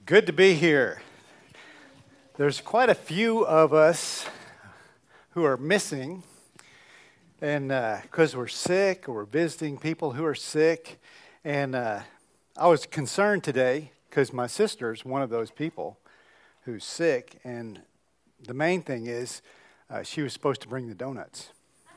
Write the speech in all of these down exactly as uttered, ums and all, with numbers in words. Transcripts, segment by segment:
Good to be here. There's quite a few of us who are missing, and because uh, we're sick or we're visiting people who are sick. And uh, I was concerned today because my sister's one of those people who's sick, and the main thing is uh, she was supposed to bring the donuts.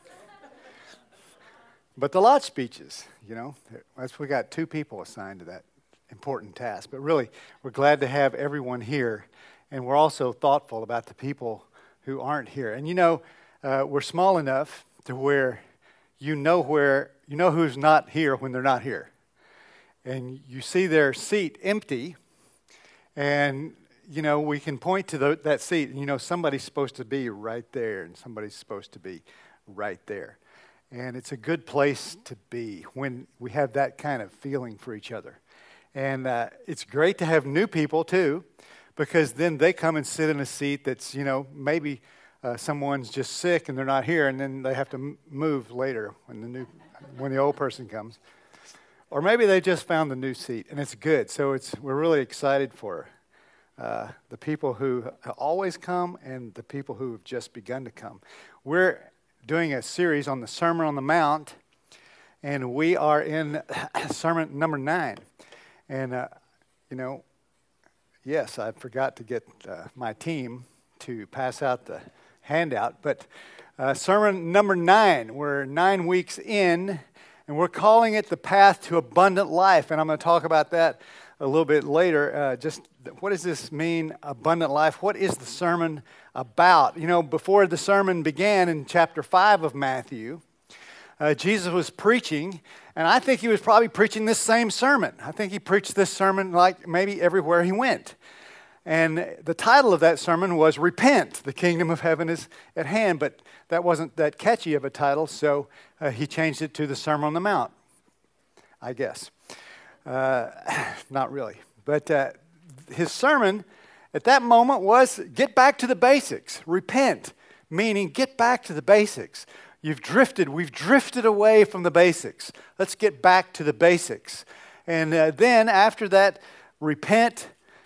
But the lot speeches, you know, that's, we got two people assigned to that important task. But really, we're glad to have everyone here, and we're also thoughtful about the people who aren't here. And you know, uh, we're small enough to where you know where you know who's not here when they're not here, and you see their seat empty, and you know we can point to the, that seat, and you know somebody's supposed to be right there, and somebody's supposed to be right there. And it's a good place to be when we have that kind of feeling for each other. And uh, it's great to have new people, too, because then they come and sit in a seat that's, you know, maybe uh, someone's just sick and they're not here, and then they have to m- move later when the new, when the old person comes. Or maybe they just found the new seat, and it's good. So it's we're really excited for uh, the people who always come and the people who have just begun to come. We're doing a series on the Sermon on the Mount, and we are in sermon number nine. And, uh, you know, yes, I forgot to get uh, my team to pass out the handout, but uh, sermon number nine, we're nine weeks in, and we're calling it The Path to Abundant Life, and I'm going to talk about that a little bit later. Uh, just what does this mean, abundant life? What is the sermon about? You know, before the sermon began in chapter five of Matthew, uh, Jesus was preaching, and I think he was probably preaching this same sermon. I think he preached this sermon like maybe everywhere he went. And the title of that sermon was Repent, the Kingdom of Heaven is at Hand, but that wasn't that catchy of a title, so uh, he changed it to the Sermon on the Mount, I guess. Uh, not really. But uh, his sermon at that moment was get back to the basics. Repent, meaning get back to the basics. You've drifted. We've drifted away from the basics. Let's get back to the basics. And uh, then after that repent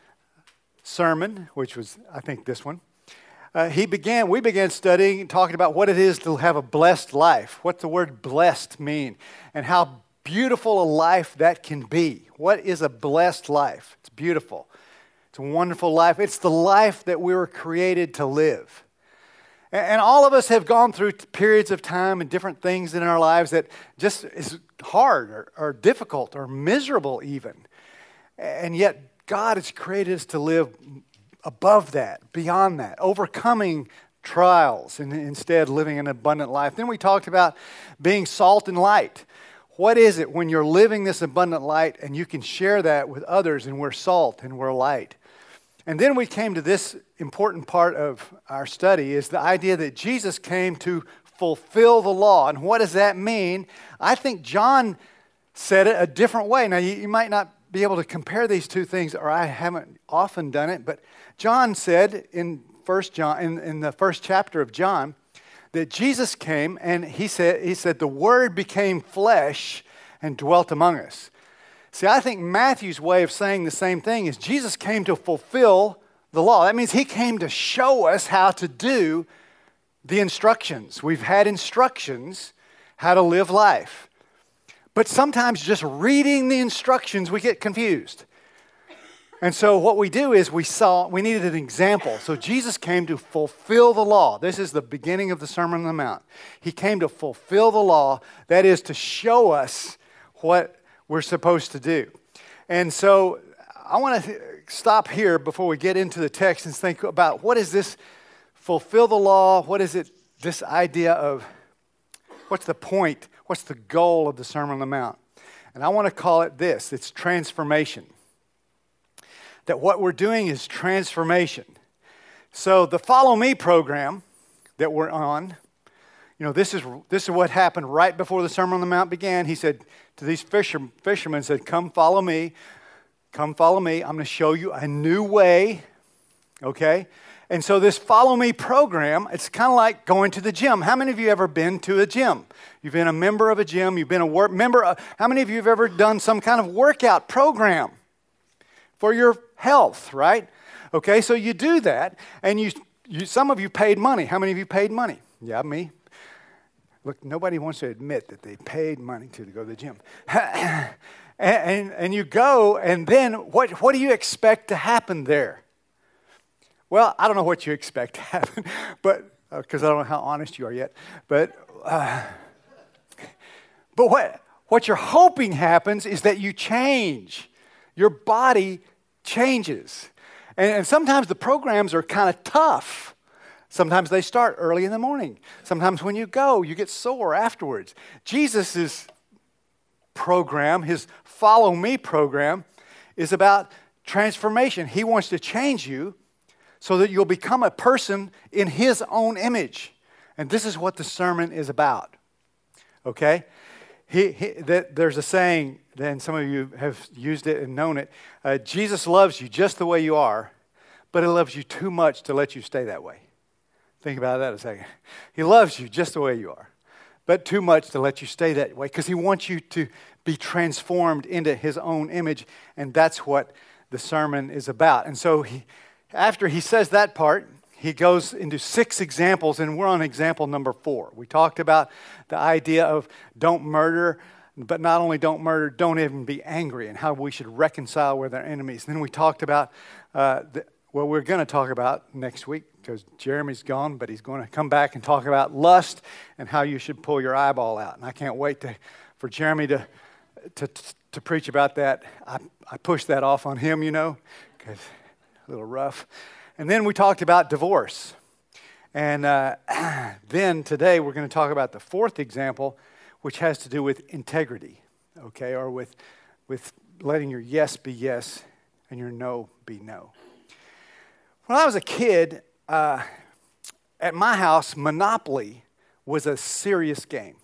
sermon, which was, I think, this one, uh, he began. we began studying, talking about what it is to have a blessed life. What the word blessed mean, and how beautiful a life that can be. What is a blessed life? It's beautiful. It's a wonderful life. It's the life that we were created to live. And all of us have gone through periods of time and different things in our lives that just is hard or, or difficult or miserable even. And yet God has created us to live above that, beyond that, overcoming trials and instead living an abundant life. Then we talked about being salt and light. What is it when you're living this abundant light and you can share that with others, and we're salt and we're light? And then we came to this important part of our study, is the idea that Jesus came to fulfill the law. And what does that mean? I think John said it a different way. Now, you, you might not be able to compare these two things, or I haven't often done it, but John said in First John, in, in the first chapter of John, that Jesus came and he said, he said, the Word became flesh and dwelt among us. See, I think Matthew's way of saying the same thing is Jesus came to fulfill the law. That means he came to show us how to do the instructions. We've had instructions how to live life. But sometimes just reading the instructions, we get confused. And so what we do is we saw, we needed an example. So Jesus came to fulfill the law. This is the beginning of the Sermon on the Mount. He came to fulfill the law. That is to show us what we're supposed to do. And so I want to stop here before we get into the text and think about what is this fulfill the law? What is it, this idea of what's the point? What's the goal of the Sermon on the Mount? And I want to call it this. It's transformation. That what we're doing is transformation. So the Follow Me program that we're on, you know, this is this is what happened right before the Sermon on the Mount began. He said to these fisher, fishermen, said, come follow me. Come follow me. I'm going to show you a new way. Okay? And so this Follow Me program, it's kind of like going to the gym. How many of you ever been to a gym? You've been a member of a gym. You've been a work member. Of, how many of you have ever done some kind of workout program for your health, right? Okay, so you do that, and you, you some of you paid money. How many of you paid money? Yeah, me. Look, nobody wants to admit that they paid money to, to go to the gym. and, and, and you go, and then what, what do you expect to happen there? Well, I don't know what you expect to happen, but because uh, I don't know how honest you are yet. But uh, but what what you're hoping happens is that you change. Your body changes. And, and sometimes the programs are kind of tough. Sometimes they start early in the morning. Sometimes when you go, you get sore afterwards. Jesus' program, his Follow Me program, is about transformation. He wants to change you so that you'll become a person in his own image. And this is what the sermon is about. Okay? He, he, that, there's a saying, and some of you have used it and known it. Uh, Jesus loves you just the way you are, but he loves you too much to let you stay that way. Think about that a second. He loves you just the way you are, but too much to let you stay that way because he wants you to be transformed into his own image, and that's what the sermon is about. And so he, after he says that part, he goes into six examples, and we're on example number four. We talked about the idea of don't murder, but not only don't murder, don't even be angry, and how we should reconcile with our enemies. And then we talked about, uh, the, well, we're going to talk about next week, because Jeremy's gone, but he's going to come back and talk about lust and how you should pull your eyeball out. And I can't wait to, for Jeremy to, to to preach about that. I, I pushed that off on him, you know, because a little rough. And then we talked about divorce. And uh, then today we're going to talk about the fourth example, which has to do with integrity, okay, or with with letting your yes be yes and your no be no. When I was a kid, uh, at my house, Monopoly was a serious game.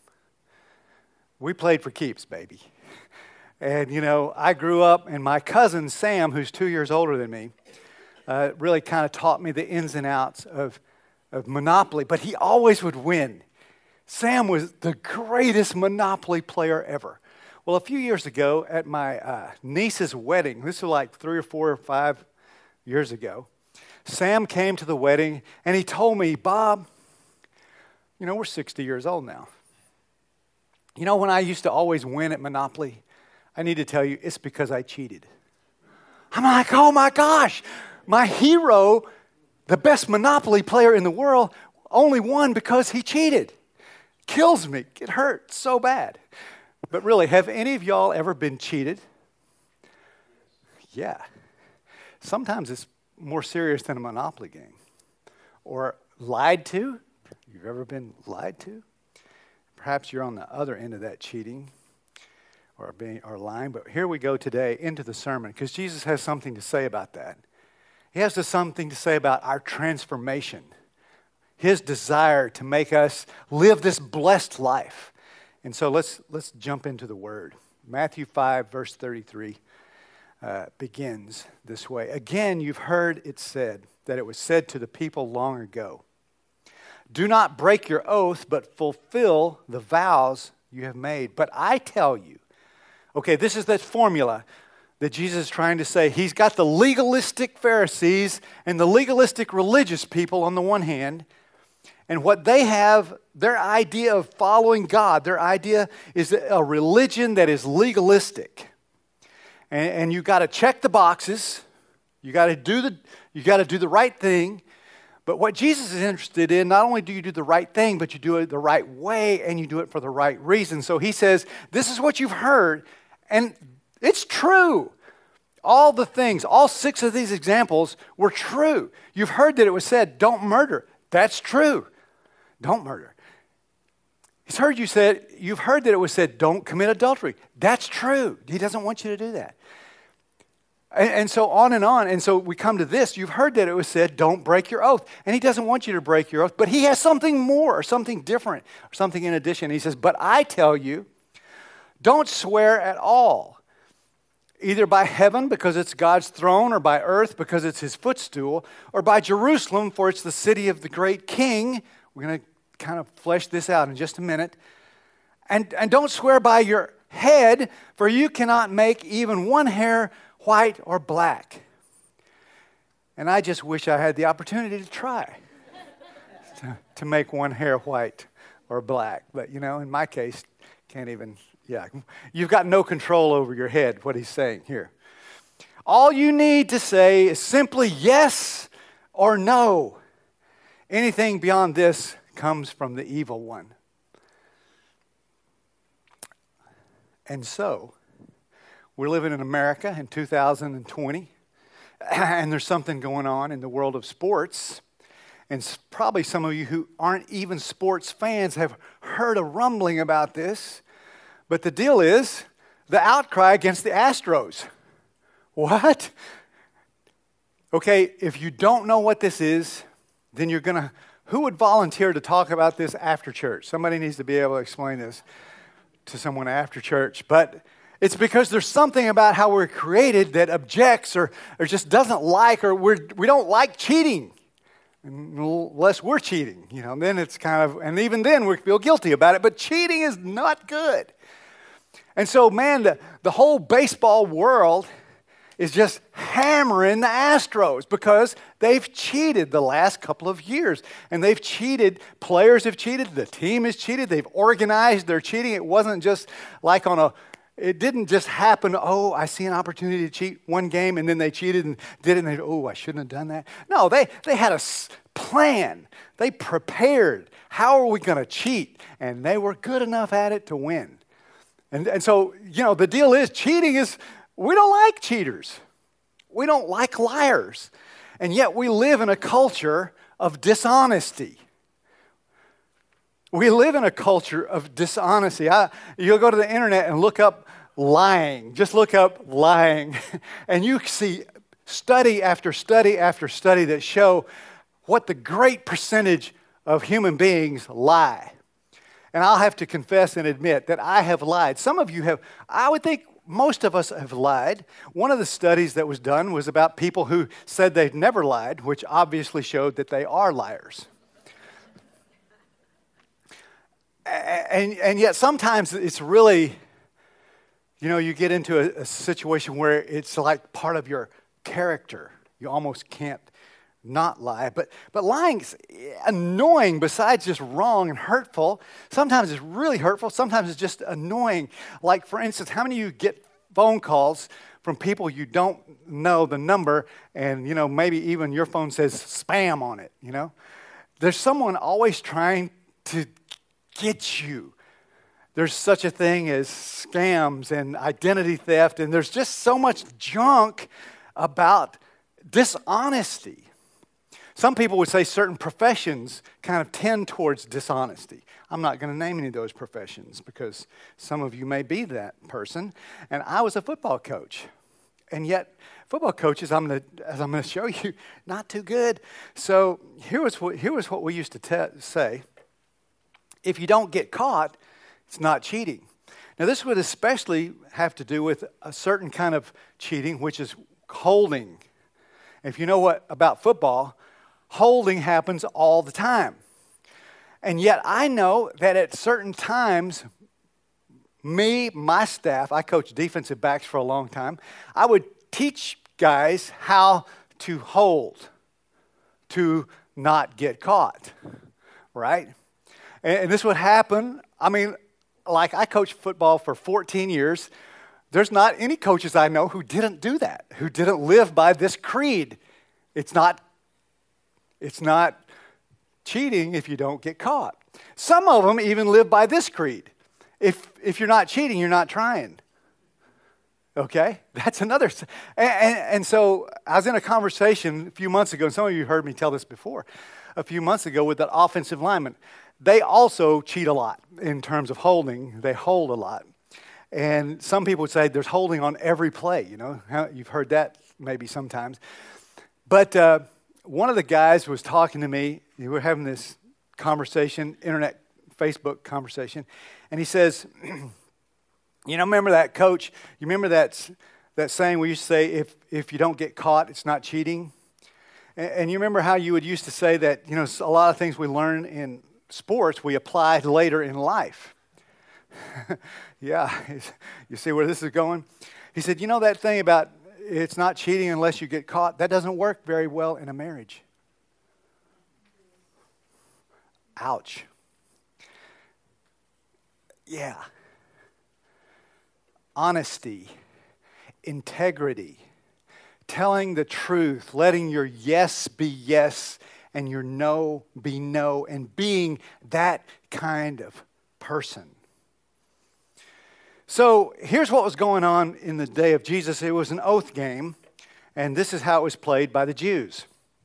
We played for keeps, baby. And, you know, I grew up, and my cousin Sam, who's two years older than me, uh, really kind of taught me the ins and outs of, of Monopoly, but he always would win. Sam was the greatest Monopoly player ever. Well, a few years ago at my uh, niece's wedding, this was like three or four or five years ago, Sam came to the wedding, and he told me, Bob, you know, we're sixty years old now. You know, when I used to always win at Monopoly, I need to tell you, it's because I cheated. I'm like, oh my gosh, my hero, the best Monopoly player in the world, only won because he cheated. Kills me. It hurts so bad. But really, have any of y'all ever been cheated? Yeah. Sometimes it's more serious than a Monopoly game. Or lied to. You've ever been lied to? Perhaps you're on the other end of that cheating or being or lying. But here we go today into the sermon, because Jesus has something to say about that. He has something to say about our transformation, his desire to make us live this blessed life. And so let's let's jump into the word. Matthew five, verse thirty-three uh, begins this way. Again, you've heard it said, that it was said to the people long ago, do not break your oath, but fulfill the vows you have made. But I tell you, okay, this is that formula that Jesus is trying to say. He's got the legalistic Pharisees and the legalistic religious people on the one hand, and what they have, their idea of following God, their idea is a religion that is legalistic. And, and you got to check the boxes. You got to do the you got to do the right thing. But what Jesus is interested in, not only do you do the right thing, but you do it the right way, and you do it for the right reason. So he says, this is what you've heard, and it's true. All the things, all six of these examples were true. You've heard that it was said, don't murder. That's true. Don't murder. He's heard you said, you've heard that it was said, don't commit adultery. That's true. He doesn't want you to do that. And, and so on and on. And so we come to this. You've heard that it was said, don't break your oath. And he doesn't want you to break your oath, but he has something more, or something different, or something in addition. He says, but I tell you, don't swear at all, either by heaven, because it's God's throne, or by earth, because it's his footstool, or by Jerusalem, for it's the city of the great king. We're going to kind of flesh this out in just a minute. And, and don't swear by your head, for you cannot make even one hair white or black. And I just wish I had the opportunity to try to, to make one hair white or black. But, you know, in my case, can't even, yeah. You've got no control over your head, what he's saying here. All you need to say is simply yes or no. Anything beyond this comes from the evil one. And so, we're living in America in two thousand twenty, and there's something going on in the world of sports. And probably some of you who aren't even sports fans have heard a rumbling about this. But the deal is the outcry against the Astros. What? Okay, if you don't know what this is, then you're going to, who would volunteer to talk about this after church? Somebody needs to be able to explain this to someone after church. But it's because there's something about how we're created that objects or, or just doesn't like, or we're, we don't like cheating. Unless we're cheating, you know, then it's kind of, and even then we feel guilty about it, but cheating is not good. And so, man, the, the whole baseball world is just hammering the Astros because they've cheated the last couple of years. And they've cheated, players have cheated, the team has cheated, they've organized their cheating. It wasn't just like on a, it didn't just happen, oh, I see an opportunity to cheat one game, and then they cheated and did it, and they, oh, I shouldn't have done that. No, they, they had a plan. They prepared. How are we going to cheat? And they were good enough at it to win. And, and so, you know, the deal is cheating is, we don't like cheaters. We don't like liars. And yet we live in a culture of dishonesty. We live in a culture of dishonesty. I, you'll go to the internet and look up lying. Just look up lying. And you see study after study after study that show what the great percentage of human beings lie. And I'll have to confess and admit that I have lied. Some of you have, I would think most of us have lied. One of the studies that was done was about people who said they'd never lied, which obviously showed that they are liars. And, and yet sometimes it's really, you know, you get into a, a situation where it's like part of your character. You almost can't not lie. But, but lying's annoying besides just wrong and hurtful. Sometimes it's really hurtful. Sometimes it's just annoying. Like, for instance, how many of you get phone calls from people you don't know the number and, you know, maybe even your phone says spam on it, you know? There's someone always trying to get you. There's such a thing as scams and identity theft, and there's just so much junk about dishonesty. Some people would say certain professions kind of tend towards dishonesty. I'm not going to name any of those professions because some of you may be that person. And I was a football coach. And yet, football coaches, I'm going to, as I'm going to show you, not too good. So here was what, here was what we used to te- say. If you don't get caught, it's not cheating. Now, this would especially have to do with a certain kind of cheating, which is holding. If you know what about football, holding happens all the time. And yet I know that at certain times, me, my staff, I coached defensive backs for a long time, I would teach guys how to hold, to not get caught, right? And this would happen, I mean, like I coached football for fourteen years. There's not any coaches I know who didn't do that, who didn't live by this creed. It's not, it's not cheating if you don't get caught. Some of them even live by this creed. If if you're not cheating, you're not trying. Okay? That's another. And, and, and so I was in a conversation a few months ago, and some of you heard me tell this before, a few months ago with that offensive lineman. They also cheat a lot in terms of holding. They hold a lot. And some people would say there's holding on every play. You know, you've heard that maybe sometimes. But uh, one of the guys was talking to me. We were having this conversation, internet, Facebook conversation. And he says, you know, remember that coach? You remember that, that saying we used to say, if, if you don't get caught, it's not cheating? And, and you remember how you would used to say that, you know, a lot of things we learn in sports we apply later in life. Yeah, you see where this is going? He said, you know that thing about it's not cheating unless you get caught. That doesn't work very well in a marriage. Ouch. Yeah. Honesty, integrity, telling the truth, letting your yes be yes and your no be no, and being that kind of person. So here's what was going on in the day of Jesus. It was an oath game, and this is how it was played by the Jews.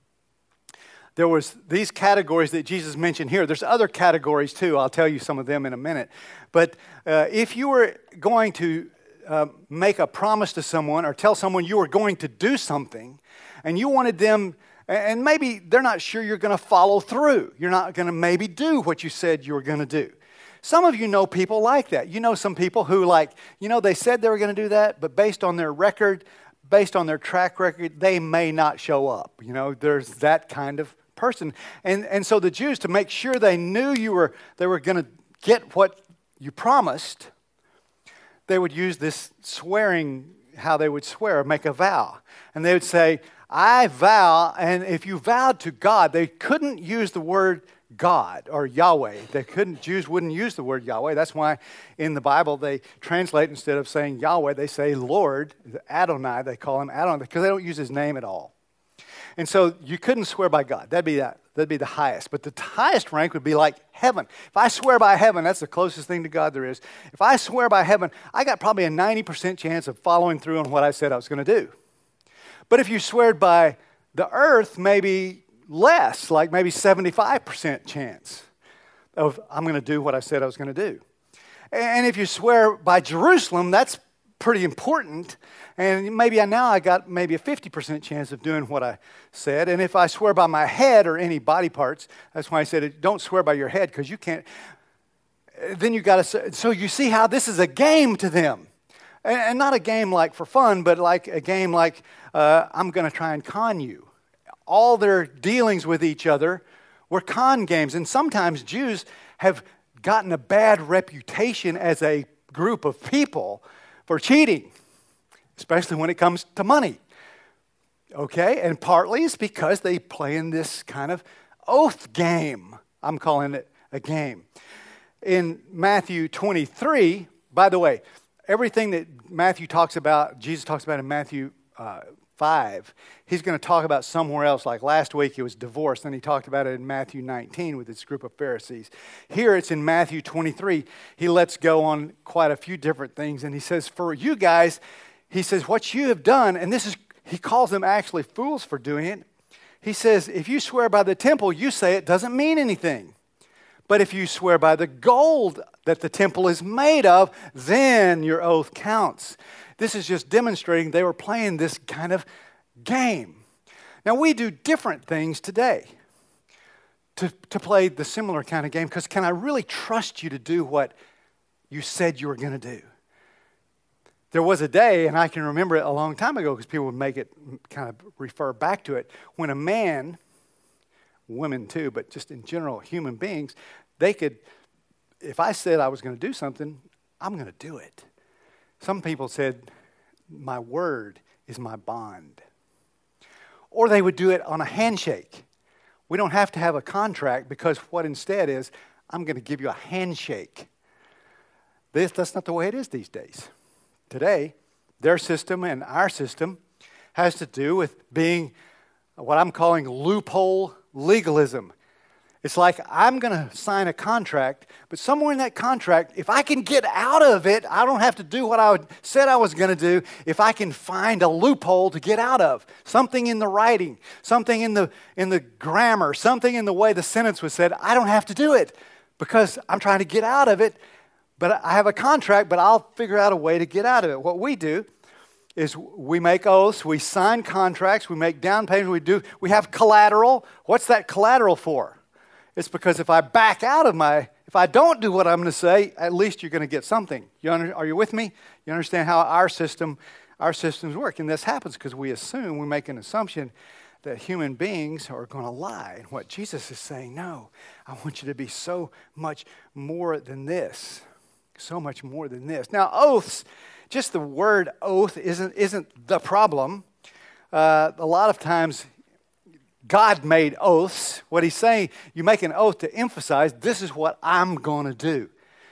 There was these categories that Jesus mentioned here. There's other categories too. I'll tell you some of them in a minute. But uh, if you were going to uh, make a promise to someone or tell someone you were going to do something, and you wanted them, and maybe they're not sure you're going to follow through. You're not going to maybe do what you said you were going to do. Some of you know people like that. You know some people who like, you know, they said they were going to do that, but based on their record, based on their track record, they may not show up. You know, there's that kind of person. And and so the Jews, to make sure they knew you were they were going to get what you promised, they would use this swearing, how they would swear, make a vow. And they would say, I vow, and if you vowed to God, they couldn't use the word God or Yahweh. They couldn't, Jews wouldn't use the word Yahweh. That's why in the Bible they translate, instead of saying Yahweh, they say Lord, Adonai, they call him Adonai, because they don't use his name at all. And so you couldn't swear by God. That'd be that. That'd be the highest. But the highest rank would be like heaven. If I swear by heaven, that's the closest thing to God there is. If I swear by heaven, I got probably a ninety percent chance of following through on what I said I was going to do. But if you swear by the earth, maybe less, like maybe seventy-five percent chance of I'm going to do what I said I was going to do. And if you swear by Jerusalem, that's pretty important. And maybe I, now I got maybe a fifty percent chance of doing what I said. And if I swear by my head or any body parts, that's why I said don't swear by your head, because you can't. Then you got to. So you see how this is a game to them. And not a game like for fun, but like a game like uh, I'm going to try and con you. All their dealings with each other were con games. And sometimes Jews have gotten a bad reputation as a group of people for cheating, especially when it comes to money. Okay? And partly it's because they play in this kind of oath game. I'm calling it a game. In Matthew twenty-three, by the way, everything that Matthew talks about, Jesus talks about in Matthew uh, five, he's going to talk about somewhere else. Like last week it was divorce, then he talked about it in Matthew nineteen with this group of Pharisees. Here it's in Matthew twenty-three. He lets go on quite a few different things, and he says, for you guys, he says, what you have done, and this is, he calls them actually fools for doing it. He says, if you swear by the temple, you say it doesn't mean anything. But if you swear by the gold that the temple is made of, then your oath counts. This is just demonstrating they were playing this kind of game. Now, we do different things today to, to play the similar kind of game, because can I really trust you to do what you said you were going to do? There was a day, and I can remember it a long time ago because people would make it kind of refer back to it, when a man, women too, but just in general, human beings, they could, if I said I was going to do something, I'm going to do it. Some people said, my word is my bond. Or they would do it on a handshake. We don't have to have a contract, because what instead is, I'm going to give you a handshake. This, that's not the way it is these days. Today, their system and our system has to do with being what I'm calling loophole legalism. It's like I'm going to sign a contract, but somewhere in that contract, if I can get out of it, I don't have to do what I said I was going to do. If I can find a loophole to get out of, something in the writing, something in the in the grammar, something in the way the sentence was said, I don't have to do it because I'm trying to get out of it. But I have a contract, but I'll figure out a way to get out of it. What we do is we make oaths, we sign contracts, we make down payments, we do, we have collateral. What's that collateral for? It's because if I back out of my, if I don't do what I'm going to say, at least you're going to get something. You under, are you with me? You understand how our system, our systems work. And this happens because we assume, we make an assumption that human beings are going to lie. And what Jesus is saying, no, I want you to be so much more than this. So much more than this. Now, oaths just the word oath isn't, isn't the problem. Uh, a lot of times, God made oaths. What he's saying, you make an oath to emphasize, this is what I'm going to do.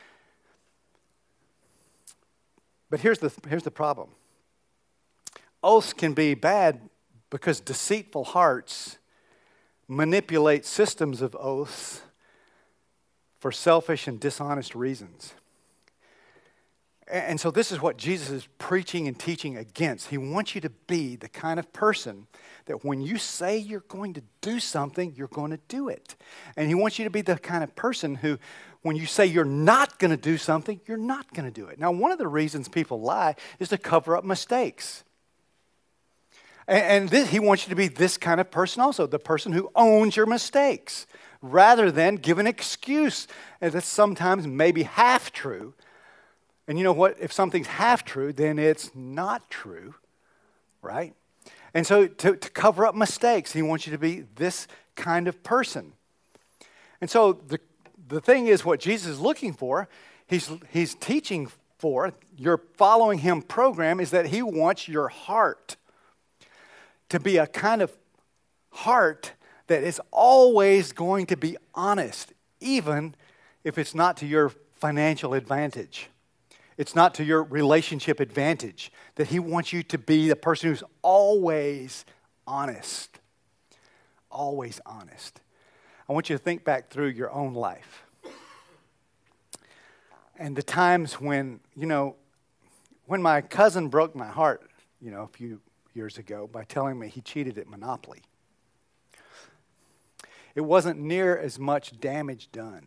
But here's the, here's the problem. Oaths can be bad because deceitful hearts manipulate systems of oaths for selfish and dishonest reasons. And so this is what Jesus is preaching and teaching against. He wants you to be the kind of person that when you say you're going to do something, you're going to do it. And he wants you to be the kind of person who, when you say you're not going to do something, you're not going to do it. Now, one of the reasons people lie is to cover up mistakes. And this, he wants you to be this kind of person also, the person who owns your mistakes, rather than give an excuse that's sometimes maybe half true. And you know what? If something's half true, then it's not true, right? And so to, to cover up mistakes, he wants you to be this kind of person. And so the, the thing is, what Jesus is looking for, he's, he's teaching for, your following him program, is that he wants your heart to be a kind of heart that is always going to be honest, even if it's not to your financial advantage. It's not to your relationship advantage. That he wants you to be the person who's always honest. Always honest. I want you to think back through your own life. And the times when, you know, when my cousin broke my heart, you know, a few years ago by telling me he cheated at Monopoly. It wasn't near as much damage done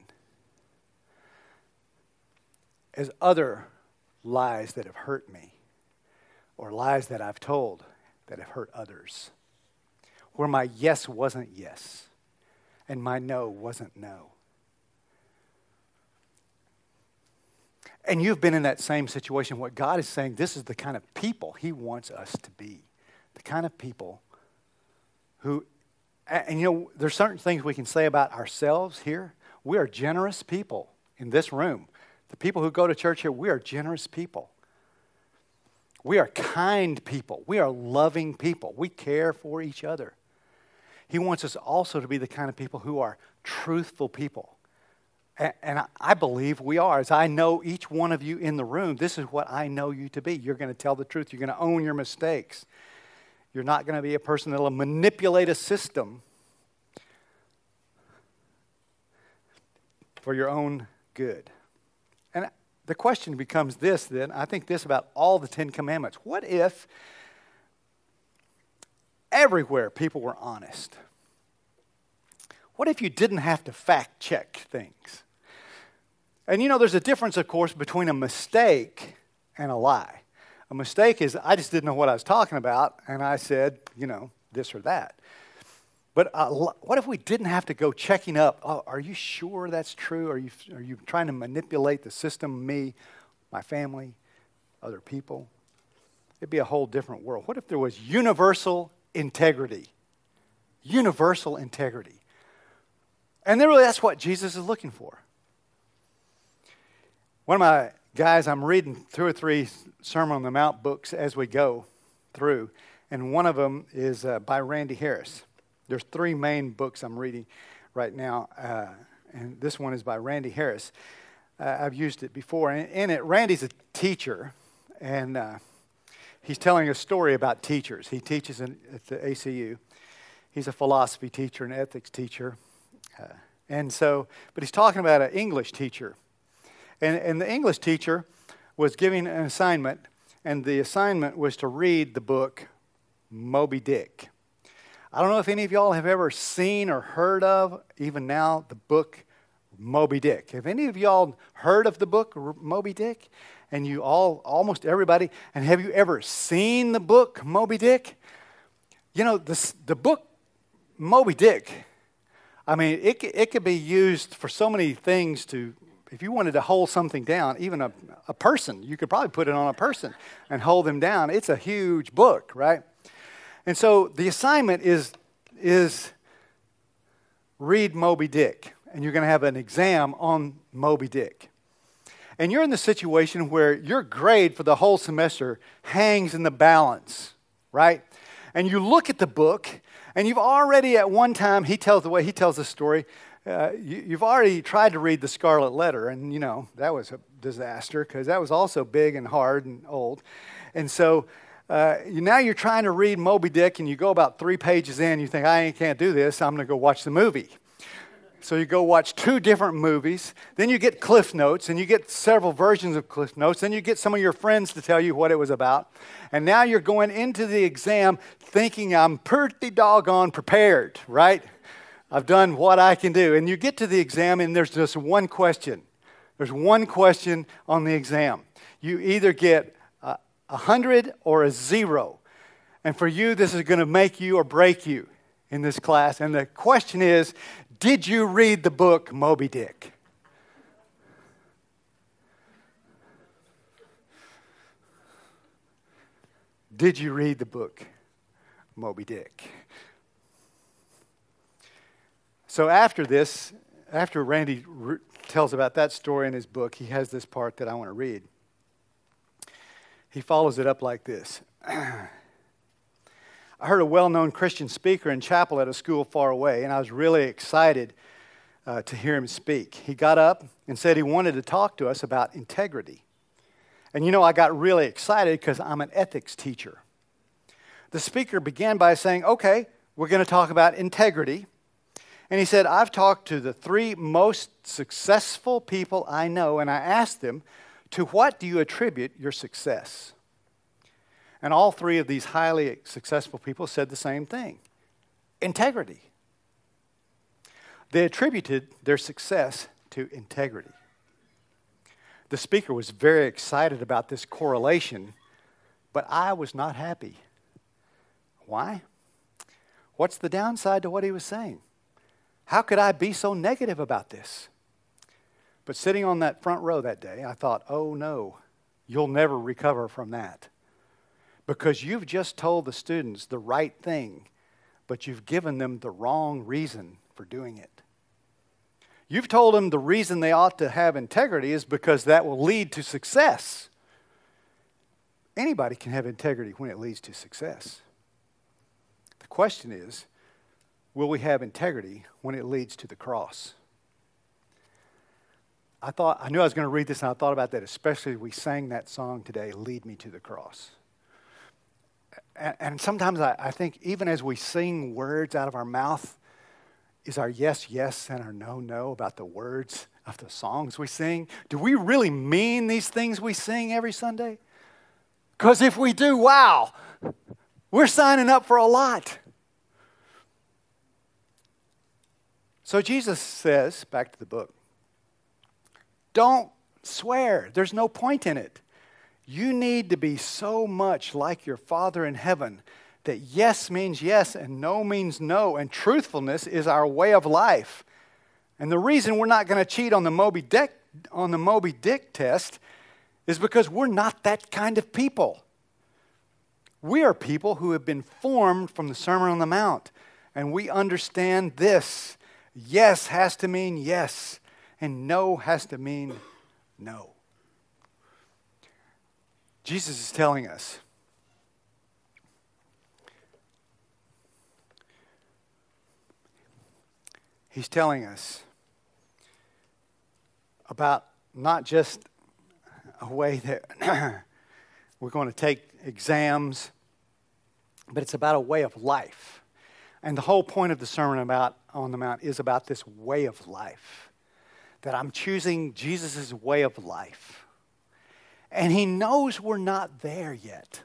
as other lies that have hurt me, or lies that I've told that have hurt others, where my yes wasn't yes, and my no wasn't no. And you've been in that same situation. What God is saying, this is the kind of people he wants us to be. The kind of people who, and you know, there's certain things we can say about ourselves here. We are generous people in this room. The people who go to church here, we are generous people. We are kind people. We are loving people. We care for each other. He wants us also to be the kind of people who are truthful people. And, and I, I believe we are. As I know each one of you in the room, this is what I know you to be. You're going to tell the truth. You're going to own your mistakes. You're not going to be a person that will manipulate a system for your own good. And the question becomes this then, I think this about all the Ten Commandments. What if everywhere people were honest? What if you didn't have to fact check things? And you know, there's a difference, of course, between a mistake and a lie. A mistake is, I just didn't know what I was talking about, and I said, you know, this or that. But uh, what if we didn't have to go checking up? Oh, are you sure that's true? Are you, are you trying to manipulate the system, me, my family, other people? It'd be a whole different world. What if there was universal integrity? Universal integrity. And then really that's what Jesus is looking for. One of my guys, I'm reading two or three Sermon on the Mount books as we go through, and one of them is uh, by Randy Harris. There's three main books I'm reading right now, uh, and this one is by Randy Harris. Uh, I've used it before. And in it, Randy's a teacher, and uh, he's telling a story about teachers. He teaches in, at the A C U. He's a philosophy teacher, an ethics teacher. Uh, and so, but he's talking about an English teacher. And, and the English teacher was giving an assignment, and the assignment was to read the book Moby Dick. I don't know if any of y'all have ever seen or heard of, even now, the book Moby Dick. Have any of y'all heard of the book Moby Dick? And you all, almost everybody, and have you ever seen the book Moby Dick? You know, the, the book Moby Dick, I mean, it, it could be used for so many things to, if you wanted to hold something down, even a, a person, you could probably put it on a person and hold them down. It's a huge book, right? And so the assignment is, is read Moby Dick, and you're going to have an exam on Moby Dick. and you're in the situation where your grade for the whole semester hangs in the balance, right? And you look at the book, and you've already at one time, he tells the way he tells the story, uh, you, you've already tried to read the Scarlet Letter, and you know, that was a disaster because that was also big and hard and old. And so uh, you, now you're trying to read Moby Dick, and you go about three pages in, you think, I can't do this, I'm going to go watch the movie. So you go watch two different movies, then you get Cliff Notes, and you get several versions of Cliff Notes, then you get some of your friends to tell you what it was about, and now you're going into the exam thinking I'm pretty doggone prepared, right? I've done what I can do. And you get to the exam, and there's just one question. There's one question on the exam. You either get a, a hundred or a zero. And for you, this is going to make you or break you in this class. And the question is, did you read the book Moby Dick? Did you read the book Moby Dick? So after this, after Randy re- tells about that story in his book, he has this part that I want to read. He follows it up like this. I heard a well-known Christian speaker in chapel at a school far away, and I was really excited uh, to hear him speak. He got up and said he wanted to talk to us about integrity. And you know, I got really excited because I'm an ethics teacher. The speaker began by saying, okay, we're going to talk about integrity. And he said, I've talked to the three most successful people I know, and I asked them, to what do you attribute your success? And all three of these highly successful people said the same thing: integrity. They attributed their success to integrity. The speaker was very excited about this correlation, but I was not happy. Why? What's the downside to what he was saying? How could I be so negative about this? But sitting on that front row that day, I thought, oh no, you'll never recover from that. Because you've just told the students the right thing, but you've given them the wrong reason for doing it. You've told them the reason they ought to have integrity is because that will lead to success. Anybody can have integrity when it leads to success. The question is, will we have integrity when it leads to the cross? I thought I knew I was going to read this, and I thought about that, especially as we sang that song today, Lead Me to the Cross. And, and sometimes I, I think even as we sing words out of our mouth, is our yes, yes, and our no, no about the words of the songs we sing? Do we really mean these things we sing every Sunday? Because if we do, wow, we're signing up for a lot. So Jesus says, back to the book, don't swear. There's no point in it. You need to be so much like your Father in heaven that yes means yes and no means no, and truthfulness is our way of life. And the reason we're not going to cheat on the Moby Dick, on the Moby Dick test is because we're not that kind of people. We are people who have been formed from the Sermon on the Mount, and we understand this. Yes has to mean yes, and no has to mean no. Jesus is telling us, he's telling us about not just a way that we're going to take exams, but it's about a way of life. And the whole point of the Sermon about, on the Mount is about this way of life. That I'm choosing Jesus' way of life. And he knows we're not there yet.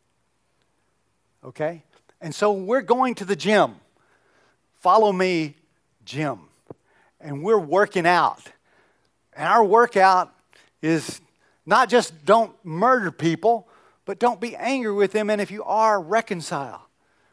Okay? And so we're going to the gym. Follow me, gym. And we're working out. And our workout is not just don't murder people, but don't be angry with them, and if you are, reconcile.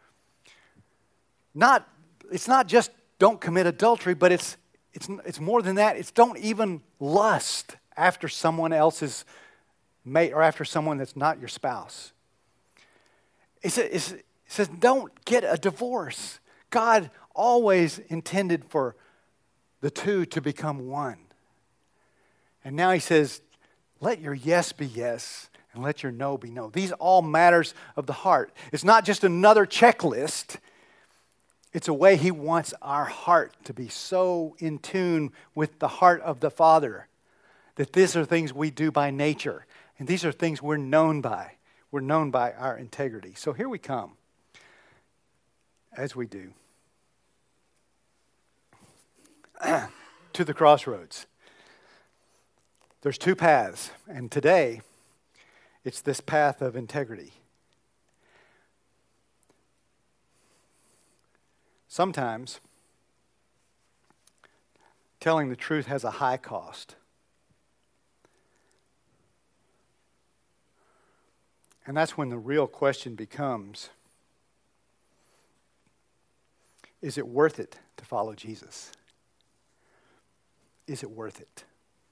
Not, it's not just don't commit adultery, but it's it's it's more than that. It's don't even lust after someone else's mate or after someone that's not your spouse. It's, it's, it says don't get a divorce. God always intended for the two to become one. And now he says, Let your yes be yes, and let your no be no. These are all matters of the heart. It's not just another checklist. It's a way he wants our heart to be so in tune with the heart of the Father that these are things we do by nature. And these are things we're known by. We're known by our integrity. So here we come, as we do, to the crossroads. There's two paths, and today it's this path of integrity. Sometimes telling the truth has a high cost. And that's when the real question becomes, is it worth it to follow Jesus? Is it worth it?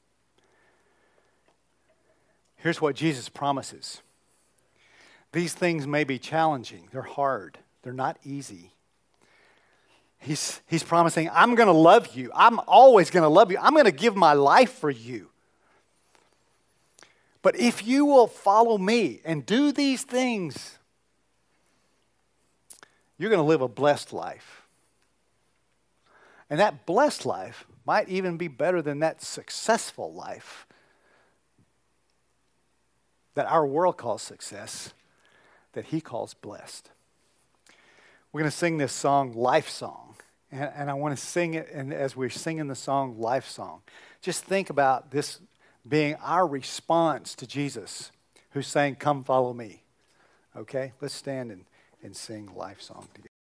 Here's what Jesus promises. These things may be challenging. They're hard. They're not easy. He's, he's promising, I'm going to love you. I'm always going to love you. I'm going to give my life for you. But if you will follow me and do these things, you're going to live a blessed life. And that blessed life might even be better than that successful life that our world calls success, that he calls blessed. We're going to sing this song, Life Song. And, and I want to sing it, and as we're singing the song, Life Song, just think about this being our response to Jesus, who's saying, come follow me. Okay? Let's stand and, and sing Life Song together.